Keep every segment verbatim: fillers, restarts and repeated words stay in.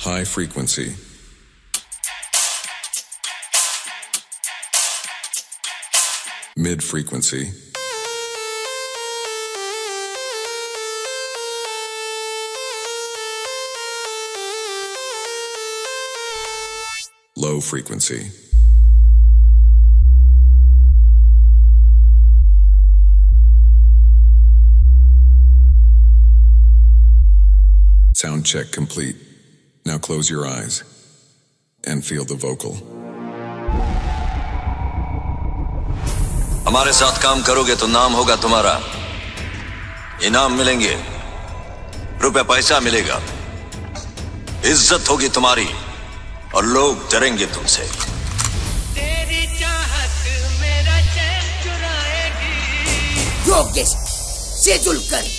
High frequency. Mid frequency. Low frequency. Sound check complete. Now close your eyes and feel the vocal. हमारे साथ काम करोगे तो नाम होगा तुम्हारा, इनाम मिलेंगे, रुपए पैसा मिलेगा, इज्जत होगी तुम्हारी और लोग डरेंगे तुमसे। तेरी चाहत मेरा चैन चुराएगी। योगेश सेजुलकर।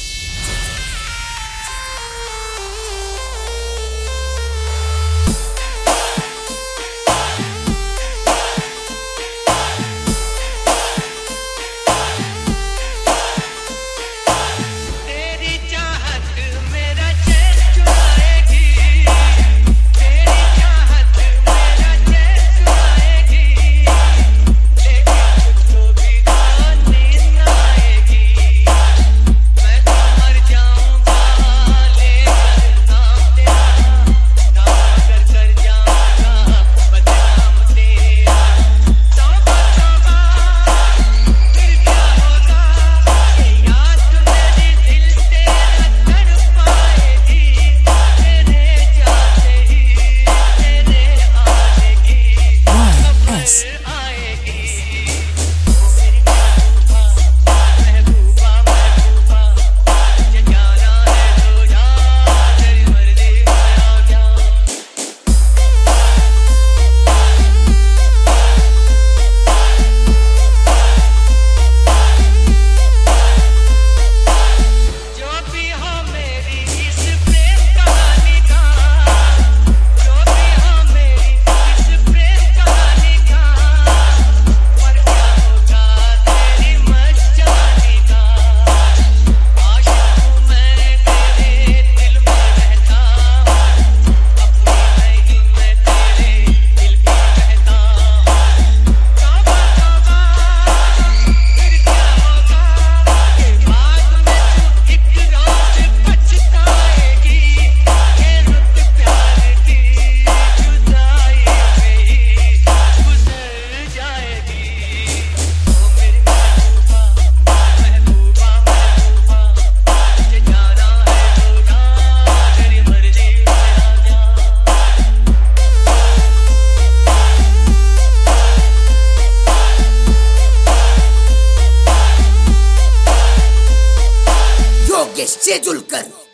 योगेश सेजुलकर।